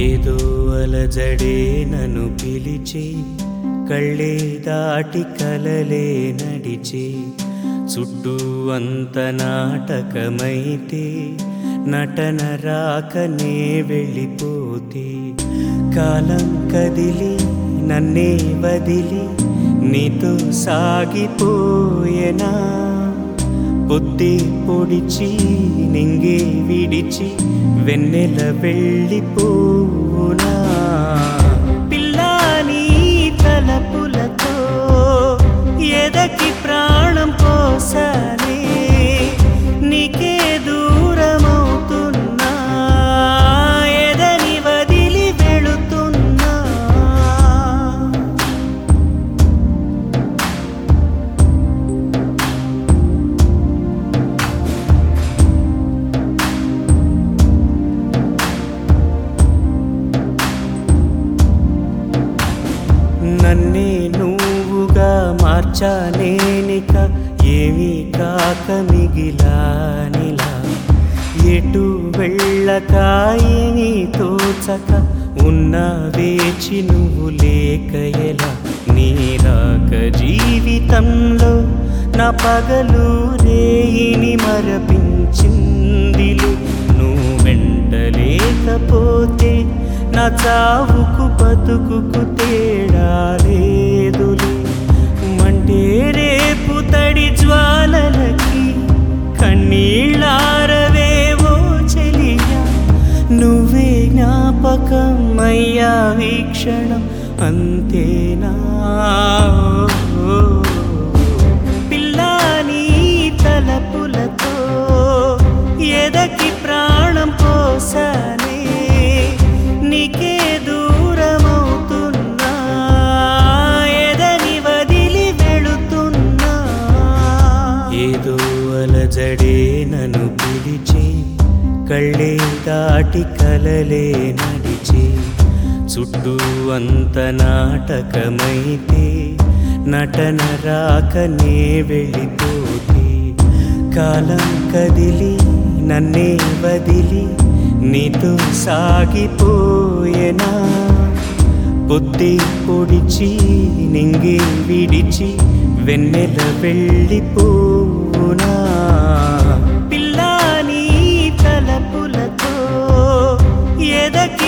ఏదో అలజడే నన్ను పిలిచి కళ్ళే దాటి కలలే నడిచి చుట్టూ అంత నాటకమైతే నటన రాకనే వెళ్ళిపోతే కాలం కదిలి నన్నే వదిలి నీతో సాగిపోయేనా పొద్దే పొడిచి నింగే విడిచి వెన్నెల వెళ్ళిపోనా పిల్లాని తలపులతో ఎదకి ప్రాణం పోసానే నీకే దూరమవుతున్నా ఎదని వదిలి వెళుతున్నా నన్నే నువ్వుగా మార్చానేనిక ఏమీ కాక మిగిలానిలా ఎటు వెళ్ళక ఏమీ తోచక ఉన్న వేచి నువ్వు లేక ఎలా నీ రాక జీవితంలో నా పగలు రేయిని మరపించిందిలు నువ్వు వెంట లేకపోతే నా చావుకు బతుకుకు తేడా లేదులే మంటే రేపు తడి జ్వాలలకి కన్నీళ్ళారవేవో చెలియా నువ్వే జ్ఞాపకమయ్యా వీక్షణం అంతేనా పిల్లాని తలపులతో ఎదకి ప్రాణం పోసానే నీకే దూరమవుతున్నా ఎదని వదిలి వెళుతున్నా ఏదో అలజడే నన్ను పిలిచి కళ్ళే దాటి కలలే నడిచి చుట్టూ అంత నాటకమైతే నటన రాకనే వెళ్ళిపోతే కాలం కదిలి నన్నే వదిలి నీతో సాగిపోయేనా పొద్దే పొడిచి నింగే విడిచి వెన్నెల వెళ్ళిపోనా పిల్లాని తలపులతో ఎదకి